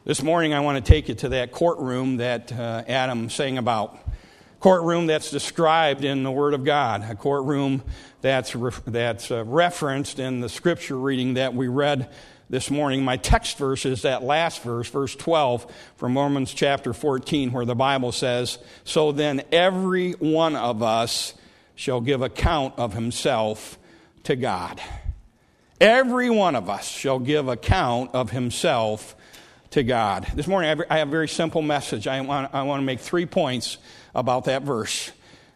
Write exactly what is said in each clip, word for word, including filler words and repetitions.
This morning I want to take you to that courtroom that uh, Adam sang about. Courtroom that's described in the Word of God. A courtroom that's re- that's uh, referenced in the scripture reading that we read this morning. My text verse is that last verse, verse twelve from Romans chapter fourteen, where the Bible says, "So then every one of us shall give account of himself to God." Every one of us shall give account of himself to God. This morning I have a very simple message. I want, I want to make three points about that verse.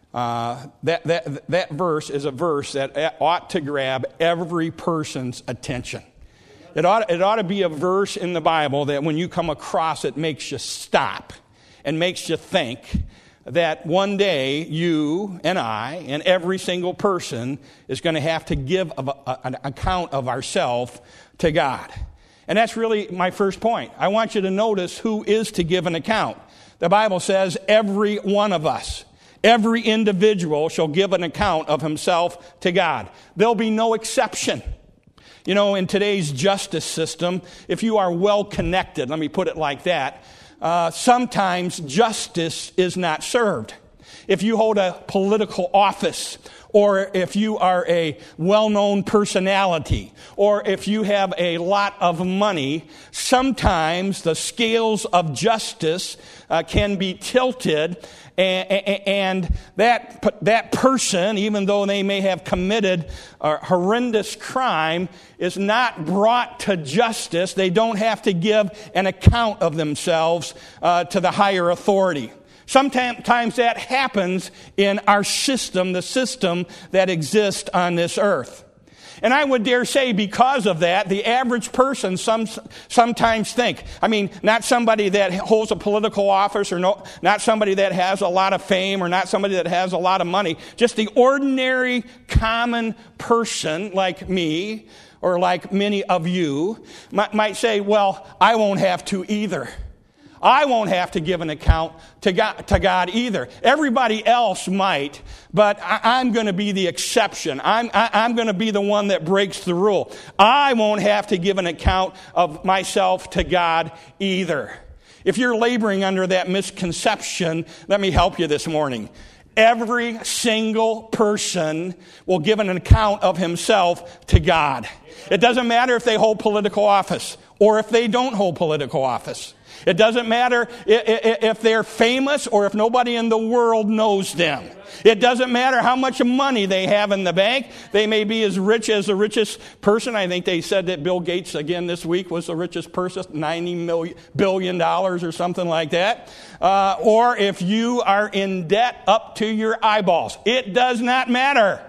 Uh, that, that, that verse is a verse that ought to grab every person's attention. It ought, it ought to be a verse in the Bible that when you come across it makes you stop and makes you think that one day you and I and every single person is going to have to give a, a, an account of ourselves to God. And that's really my first point. I want you to notice who is to give an account. The Bible says every one of us, every individual shall give an account of himself to God. There'll be no exception. You know, in today's justice system, if you are well connected, let me put it like that, uh, sometimes justice is not served. If you hold a political office, or if you are a well-known personality, or if you have a lot of money, sometimes the scales of justice uh, can be tilted, and, and that, that person, even though they may have committed a horrendous crime, is not brought to justice. They don't have to give an account of themselves uh, to the higher authority. Sometimes that happens in our system, the system that exists on this earth. And I would dare say because of that, the average person some, sometimes think, I mean, not somebody that holds a political office or no, not somebody that has a lot of fame or not somebody that has a lot of money, just the ordinary common person like me or like many of you might, might say, well, I won't have to either. I won't have to give an account to God, to God either. Everybody else might, but I, I'm going to be the exception. I'm, I, I'm going to be the one that breaks the rule. I won't have to give an account of myself to God either. If you're laboring under that misconception, let me help you this morning. Every single person will give an account of himself to God. It doesn't matter if they hold political office or if they don't hold political office. It doesn't matter if they're famous or if nobody in the world knows them. It doesn't matter how much money they have in the bank. They may be as rich as the richest person. I think they said that Bill Gates, again this week, was the richest person, ninety billion dollars or something like that. Uh, or if you are in debt up to your eyeballs. It does not matter.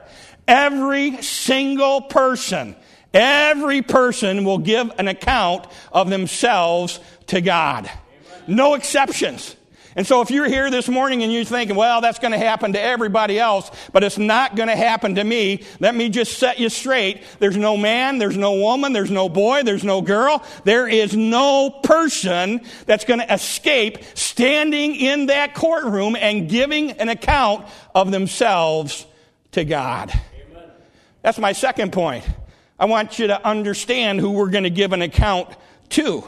Every single person, every person will give an account of themselves to God. No exceptions. And so if you're here this morning and you're thinking, well, that's going to happen to everybody else, but it's not going to happen to me, let me just set you straight. There's no man, there's no woman, there's no boy, there's no girl. There is no person that's going to escape standing in that courtroom and giving an account of themselves to God. Amen. That's my second point. I want you to understand who we're going to give an account to.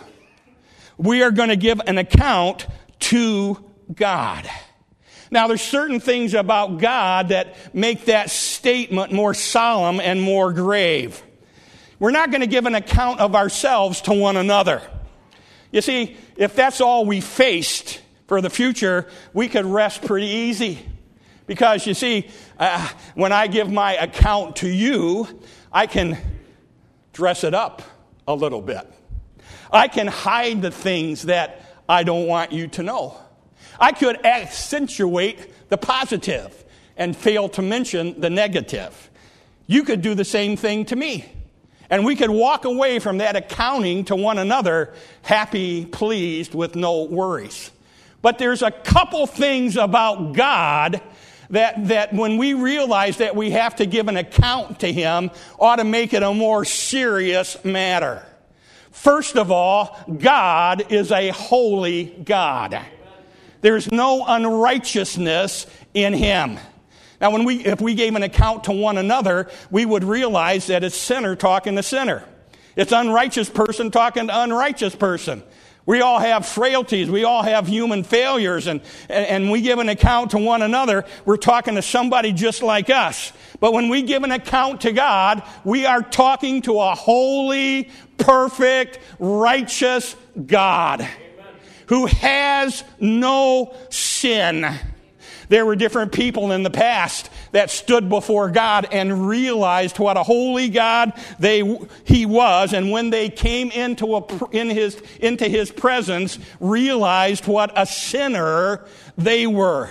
We are going to give an account to God. Now, there's certain things about God that make that statement more solemn and more grave. We're not going to give an account of ourselves to one another. You see, if that's all we faced for the future, we could rest pretty easy. Because, you see, uh, when I give my account to you, I can dress it up a little bit. I can hide the things that I don't want you to know. I could accentuate the positive and fail to mention the negative. You could do the same thing to me. And we could walk away from that accounting to one another happy, pleased, with no worries. But there's a couple things about God that, that when we realize that we have to give an account to Him ought to make it a more serious matter. First of all, God is a holy God. There's no unrighteousness in Him. Now, when we, if we gave an account to one another, we would realize that it's sinner talking to sinner. It's unrighteous person talking to unrighteous person. We all have frailties. We all have human failures, and, and, and we give an account to one another. We're talking to somebody just like us. But when we give an account to God, we are talking to a holy, perfect, righteous God. Amen. Who has no sin. There were different people in the past that stood before God and realized what a holy God they he was, and when they came into a, in his into his presence, realized what a sinner they were.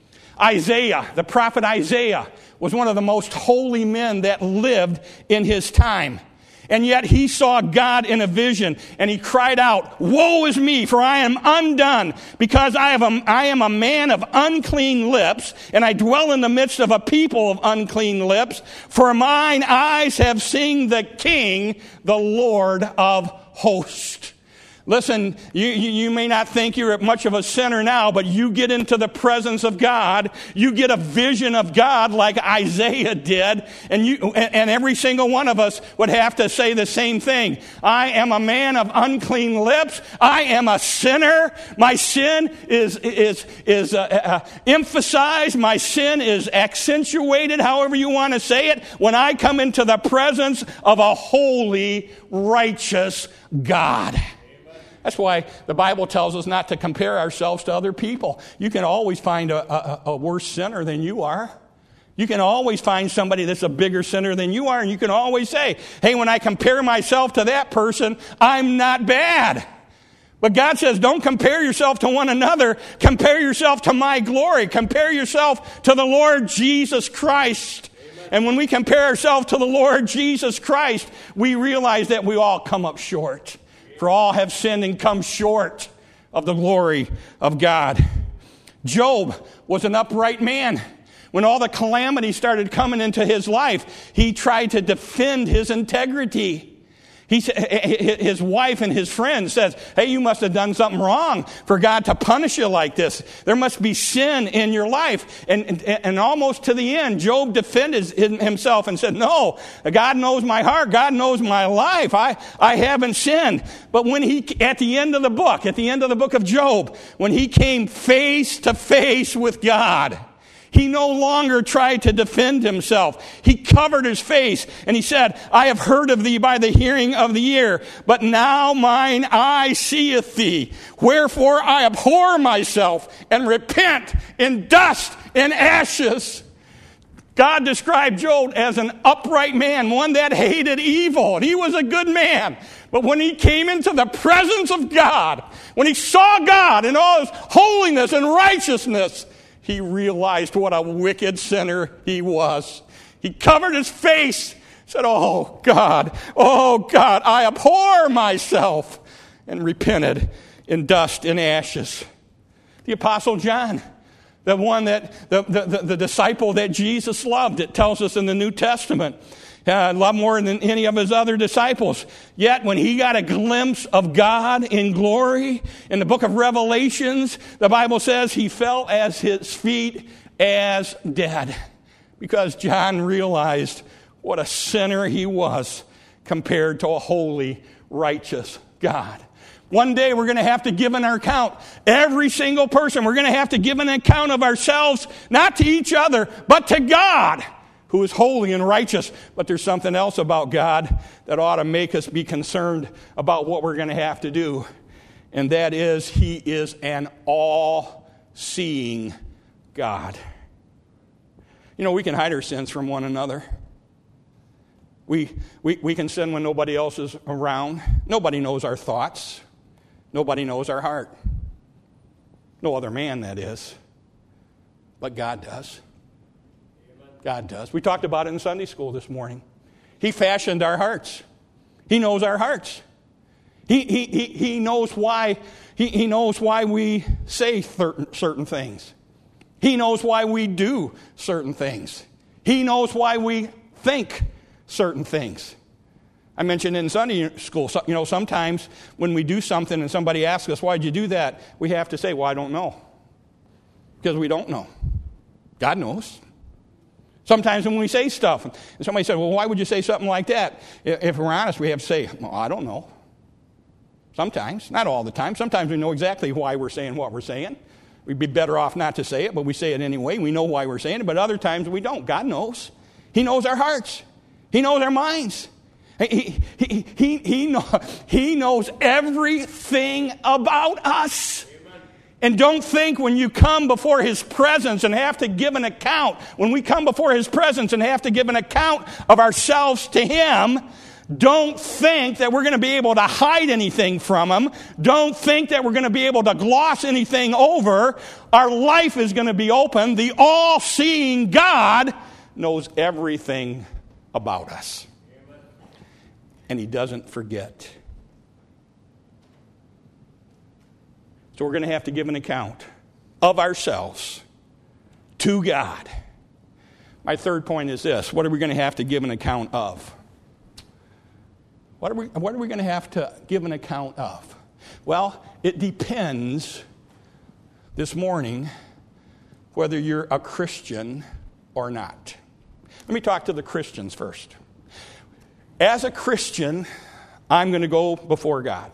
Isaiah, the prophet Isaiah, was one of the most holy men that lived in his time. And yet he saw God in a vision, and he cried out, "Woe is me, for I am undone, because I, have a, I am a man of unclean lips, and I dwell in the midst of a people of unclean lips. For mine eyes have seen the King, the Lord of hosts." Listen, you, you, you may not think you're much of a sinner now, but you get into the presence of God, you get a vision of God like Isaiah did, and you and, and every single one of us would have to say the same thing. I am a man of unclean lips. I am a sinner. My sin is is is uh, uh, emphasized. My sin is accentuated, however you want to say it, when I come into the presence of a holy, righteous God. That's why the Bible tells us not to compare ourselves to other people. You can always find a, a, a worse sinner than you are. You can always find somebody that's a bigger sinner than you are, and you can always say, hey, when I compare myself to that person, I'm not bad. But God says, don't compare yourself to one another. Compare yourself to my glory. Compare yourself to the Lord Jesus Christ. Amen. And when we compare ourselves to the Lord Jesus Christ, we realize that we all come up short. For all have sinned and come short of the glory of God. Job was an upright man. When all the calamity started coming into his life, he tried to defend his integrity. He, his wife and his friends says, hey, you must have done something wrong for God to punish you like this. There must be sin in your life. And, and, and almost to the end, Job defended himself and said, no, God knows my heart. God knows my life. I, I haven't sinned. But when he, at the end of the book, at the end of the book of Job, when he came face to face with God, he no longer tried to defend himself. He covered his face and he said, I have heard of thee by the hearing of the ear, but now mine eye seeth thee. Wherefore I abhor myself and repent in dust and ashes. God described Job as an upright man, one that hated evil, and he was a good man. But when he came into the presence of God, when he saw God in all his holiness and righteousness, he realized what a wicked sinner he was. He covered his face, said, oh God, oh God, I abhor myself, and repented in dust and ashes. The Apostle John, the one that, the, the, the, the disciple that Jesus loved, it tells us in the New Testament, uh, loved more than any of his other disciples. Yet when he got a glimpse of God in glory, in the book of Revelations, the Bible says he fell at his feet as dead. Because John realized what a sinner he was compared to a holy, righteous God. One day we're going to have to give an account. Every single person, we're going to have to give an account of ourselves, not to each other, but to God, who is holy and righteous. But there's something else about God that ought to make us be concerned about what we're going to have to do. And that is, he is an all-seeing God. You know, we can hide our sins from one another. We, we, we can sin when nobody else is around. Nobody knows our thoughts. Nobody knows our heart. No other man, that is. But God does. God does. We talked about it in Sunday school this morning. He fashioned our hearts. He knows our hearts. He, he, he, he knows why he, he knows why we say certain, certain things. He knows why we do certain things. He knows why we think certain things. I mentioned in Sunday school, you know, sometimes when we do something and somebody asks us, why'd you do that? We have to say, well, I don't know. Because we don't know. God knows. Sometimes when we say stuff, and somebody says, well, why would you say something like that? If we're honest, we have to say, well, I don't know. Sometimes, not all the time. Sometimes we know exactly why we're saying what we're saying. We'd be better off not to say it, but we say it anyway. We know why we're saying it, but other times we don't. God knows. He knows our hearts. He knows our minds. He, he, he, he, know, he knows everything about us. Amen. And don't think when you come before His presence and have to give an account, when we come before His presence and have to give an account of ourselves to Him, don't think that we're going to be able to hide anything from Him. Don't think that we're going to be able to gloss anything over. Our life is going to be open. The all-seeing God knows everything about us. And He doesn't forget. So we're going to have to give an account of ourselves to God. My third point is this. What are we going to have to give an account of? What are we, what are we going to have to give an account of? Well, it depends this morning whether you're a Christian or not. Let me talk to the Christians first. As a Christian, I'm going to go before God.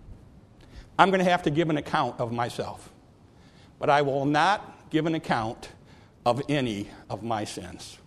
I'm going to have to give an account of myself. But I will not give an account of any of my sins.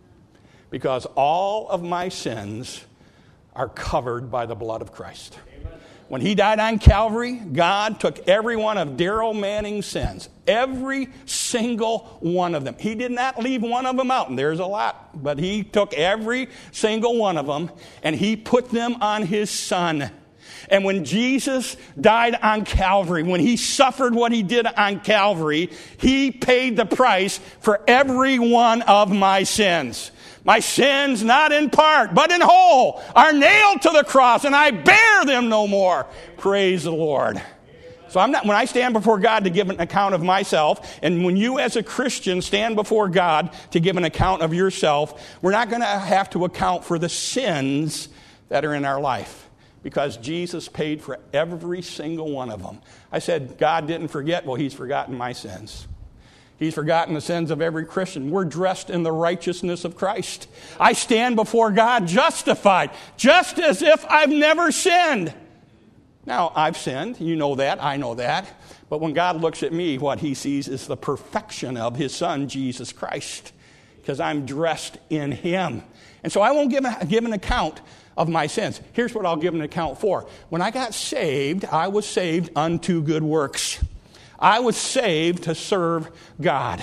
Because all of my sins are covered by the blood of Christ. Amen. When He died on Calvary, God took every one of Daryl Manning's sins. Every single one of them. He did not leave one of them out, and there's a lot. But He took every single one of them, and He put them on His Son. And when Jesus died on Calvary, when He suffered what He did on Calvary, He paid the price for every one of my sins. My sins, not in part, but in whole, are nailed to the cross, and I bear them no more. Praise the Lord. So I'm not, when I stand before God to give an account of myself, and when you as a Christian stand before God to give an account of yourself, we're not going to have to account for the sins that are in our life, because Jesus paid for every single one of them. I said, God didn't forget. Well, He's forgotten my sins. He's forgotten the sins of every Christian. We're dressed in the righteousness of Christ. I stand before God justified, just as if I've never sinned. Now, I've sinned. You know that. I know that. But when God looks at me, what He sees is the perfection of His Son, Jesus Christ, because I'm dressed in Him. And so I won't give, a, give an account of my sins. Here's what I'll give an account for. When I got saved, I was saved unto good works. I was saved to serve God.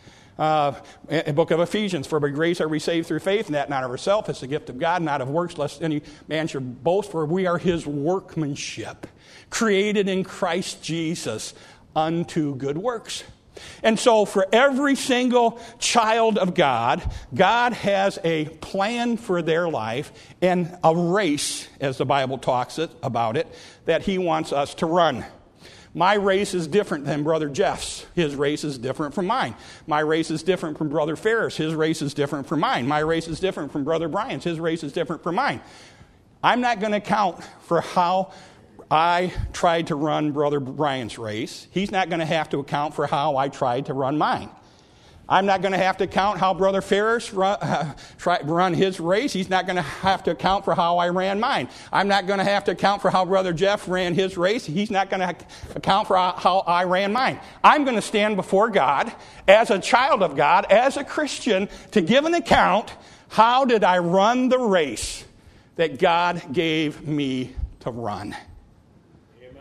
Uh, in the book of Ephesians, for by grace are we saved through faith, and that not of ourselves, it's the gift of God, not of works, lest any man should boast, for we are His workmanship, created in Christ Jesus unto good works. And so for every single child of God, God has a plan for their life and a race, as the Bible talks it, about it, that He wants us to run. My race is different than Brother Jeff's. His race is different from mine. My race is different from Brother Ferris. His race is different from mine. My race is different from Brother Brian's. His race is different from mine. I'm not going to count for how I tried to run Brother Brian's race. He's not going to have to account for how I tried to run mine. I'm not going to have to count how Brother Ferris run, uh, try, run his race. He's not going to have to account for how I ran mine. I'm not going to have to account for how Brother Jeff ran his race. He's not going to account for how I ran mine. I'm going to stand before God as a child of God, as a Christian, to give an account. How did I run the race that God gave me to run? Amen.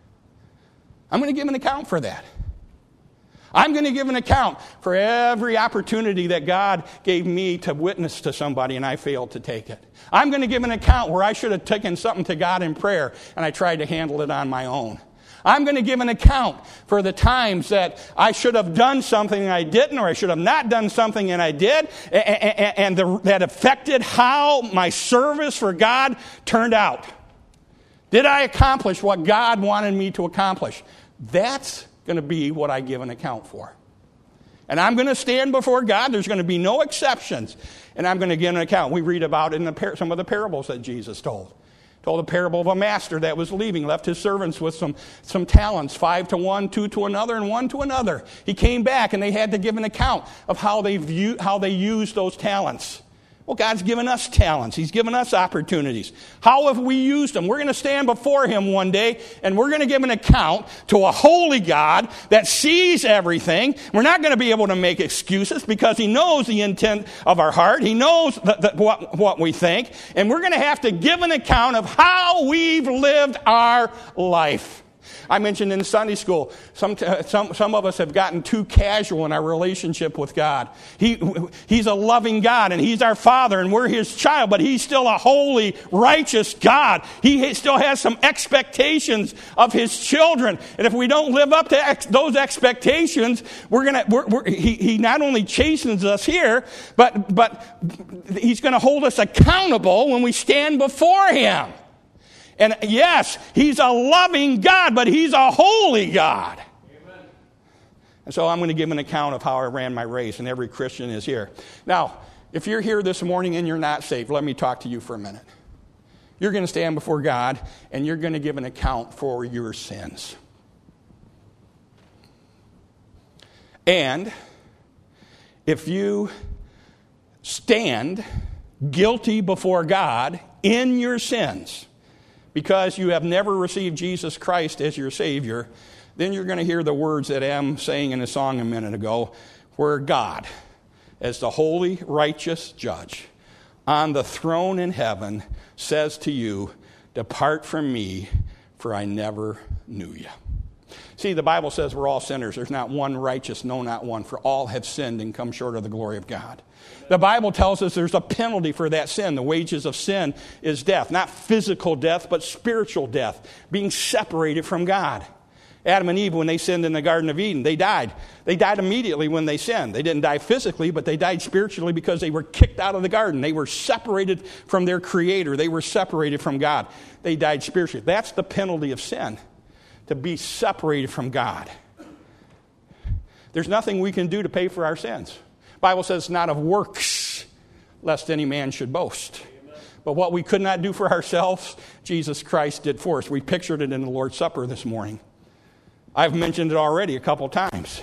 I'm going to give an account for that. I'm going to give an account for every opportunity that God gave me to witness to somebody and I failed to take it. I'm going to give an account where I should have taken something to God in prayer and I tried to handle it on my own. I'm going to give an account for the times that I should have done something and I didn't, or I should have not done something and I did, and the, that affected how my service for God turned out. Did I accomplish what God wanted me to accomplish? That's going to be what I give an account for. And I'm going to stand before God. There's going to be no exceptions. And I'm going to give an account. We read about it in the par- some of the parables that Jesus told. Told a parable of a master that was leaving, left his servants with some, some talents, five to one, two to another, and one to another. He came back and they had to give an account of how they view, how they used those talents. Well, God's given us talents. He's given us opportunities. How have we used them? We're going to stand before Him one day, and we're going to give an account to a holy God that sees everything. We're not going to be able to make excuses because He knows the intent of our heart. He knows the, the, what, what we think. And we're going to have to give an account of how we've lived our life. I mentioned in Sunday school, some, some, some of us have gotten too casual in our relationship with God. He, he's a loving God, and He's our Father, and we're His child, but He's still a holy, righteous God. He still has some expectations of His children. And if we don't live up to ex- those expectations, we're gonna, we're, we're, he, he not only chastens us here, but, but He's going to hold us accountable when we stand before Him. And yes, He's a loving God, but He's a holy God. Amen. And so I'm going to give an account of how I ran my race, and every Christian is here. Now, if you're here this morning and you're not saved, let me talk to you for a minute. You're going to stand before God, and you're going to give an account for your sins. And if you stand guilty before God in your sins, because you have never received Jesus Christ as your Savior, then you're going to hear the words that Em sang in a song a minute ago, where God, as the holy, righteous judge on the throne in heaven, says to you, "Depart from me, for I never knew you." See, the Bible says we're all sinners. There's not one righteous, no, not one, for all have sinned and come short of the glory of God. The Bible tells us there's a penalty for that sin. The wages of sin is death. Not physical death, but spiritual death. Being separated from God. Adam and Eve, when they sinned in the Garden of Eden, they died. They died immediately when they sinned. They didn't die physically, but they died spiritually because they were kicked out of the garden. They were separated from their Creator. They were separated from God. They died spiritually. That's the penalty of sin, to be separated from God. There's nothing we can do to pay for our sins. The Bible says, not of works, lest any man should boast. Amen. But what we could not do for ourselves, Jesus Christ did for us. We pictured it in the Lord's Supper this morning. I've mentioned it already a couple times.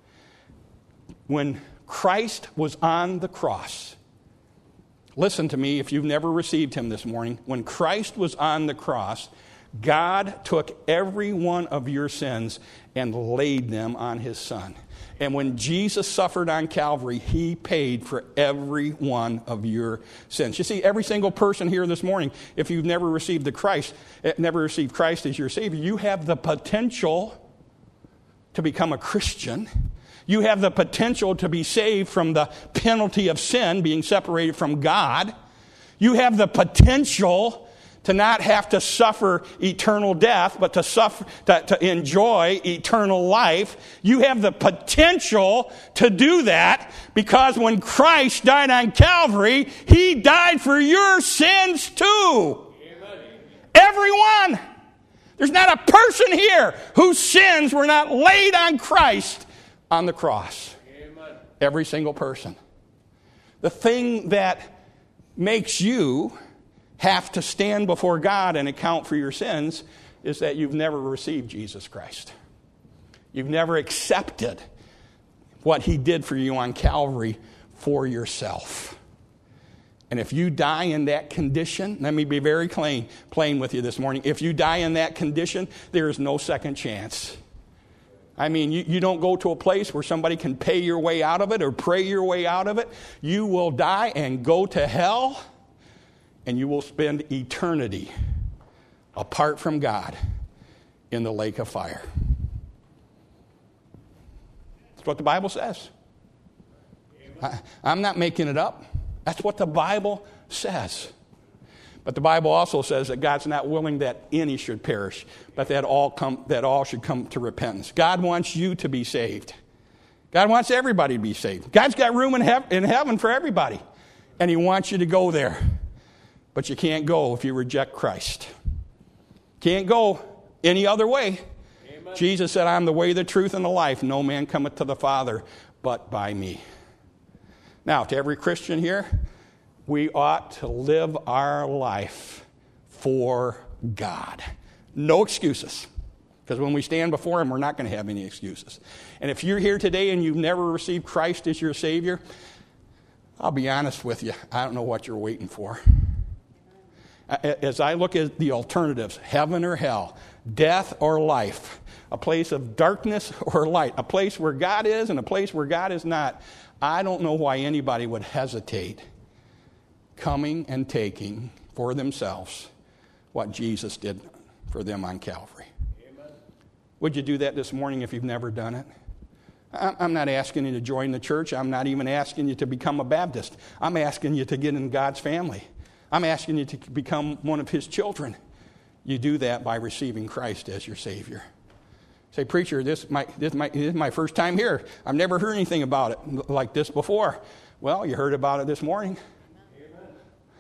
When Christ was on the cross, listen to me if you've never received Him this morning. When Christ was on the cross, God took every one of your sins and laid them on His Son. And when Jesus suffered on Calvary, He paid for every one of your sins. You see, every single person here this morning, if you've never received the Christ, never received Christ as your Savior, you have the potential to become a Christian. You have the potential to be saved from the penalty of sin, being separated from God. You have the potential to not have to suffer eternal death, but to suffer, to, to enjoy eternal life. You have the potential to do that because when Christ died on Calvary, He died for your sins too. Amen. Everyone. There's not a person here whose sins were not laid on Christ on the cross. Amen. Every single person. The thing that makes you have to stand before God and account for your sins is that you've never received Jesus Christ. You've never accepted what He did for you on Calvary for yourself. And if you die in that condition, let me be very plain, plain with you this morning. If you die in that condition, there is no second chance. I mean, you, you don't go to a place where somebody can pay your way out of it or pray your way out of it. You will die and go to hell. And you will spend eternity apart from God in the lake of fire. That's what the Bible says. I, I'm not making it up. That's what the Bible says. But the Bible also says that God's not willing that any should perish, but that all come that all should come to repentance. God wants you to be saved. God wants everybody to be saved. God's got room in, hev- in heaven for everybody, and He wants you to go there. But you can't go if you reject Christ. Can't go any other way. Amen. Jesus said, I'm the way, the truth, and the life. No man cometh to the Father but by me. Now, to every Christian here, we ought to live our life for God. No excuses. Because when we stand before Him, we're not going to have any excuses. And if you're here today and you've never received Christ as your Savior, I'll be honest with you, I don't know what you're waiting for. As I look at the alternatives, heaven or hell, death or life, a place of darkness or light, a place where God is and a place where God is not, I don't know why anybody would hesitate coming and taking for themselves what Jesus did for them on Calvary. Amen. Would you do that this morning if you've never done it? I'm not asking you to join the church. I'm not even asking you to become a Baptist. I'm asking you to get in God's family. I'm asking you to become one of His children. You do that by receiving Christ as your Savior. Say, preacher, this, might, this, might, this is my first time here. I've never heard anything about it like this before. Well, you heard about it this morning. Amen.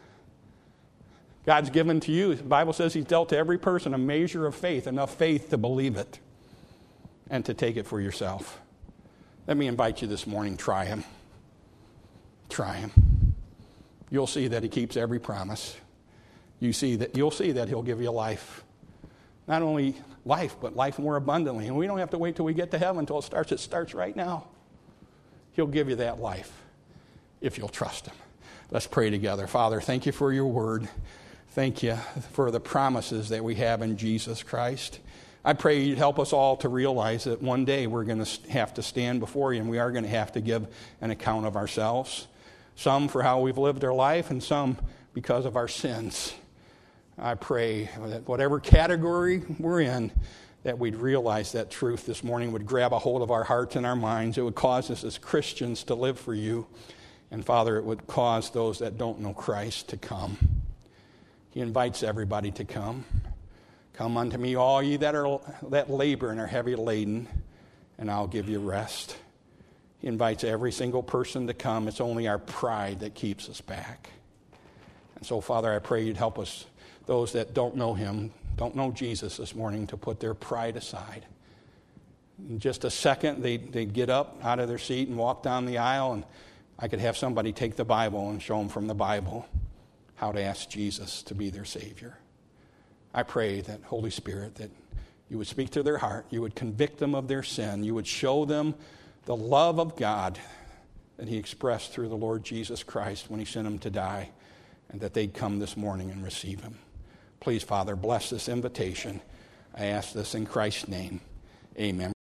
God's given to you. The Bible says He's dealt to every person a measure of faith, enough faith to believe it and to take it for yourself. Let me invite you this morning, try Him. Try Him. You'll see that He keeps every promise. You see that you'll see that He'll give you life. Not only life, but life more abundantly. And we don't have to wait till we get to heaven until it starts. It starts right now. He'll give you that life if you'll trust Him. Let's pray together. Father, thank you for your word. Thank you for the promises that we have in Jesus Christ. I pray you'd help us all to realize that one day we're going to have to stand before you and we are going to have to give an account of ourselves. Some for how we've lived our life and some because of our sins. I pray that whatever category we're in, that we'd realize that truth this morning would grab a hold of our hearts and our minds. It would cause us as Christians to live for you. And Father, it would cause those that don't know Christ to come. He invites everybody to come. Come unto me, all ye that are that labor and are heavy laden, and I'll give you rest. He invites every single person to come. It's only our pride that keeps us back. And so, Father, I pray you'd help us, those that don't know Him, don't know Jesus this morning, to put their pride aside. In just a second, they'd, they'd get up out of their seat and walk down the aisle, and I could have somebody take the Bible and show them from the Bible how to ask Jesus to be their Savior. I pray that, Holy Spirit, that you would speak to their heart, you would convict them of their sin, you would show them the love of God that He expressed through the Lord Jesus Christ when He sent Him to die, and that they'd come this morning and receive Him. Please, Father, bless this invitation. I ask this in Christ's name. Amen.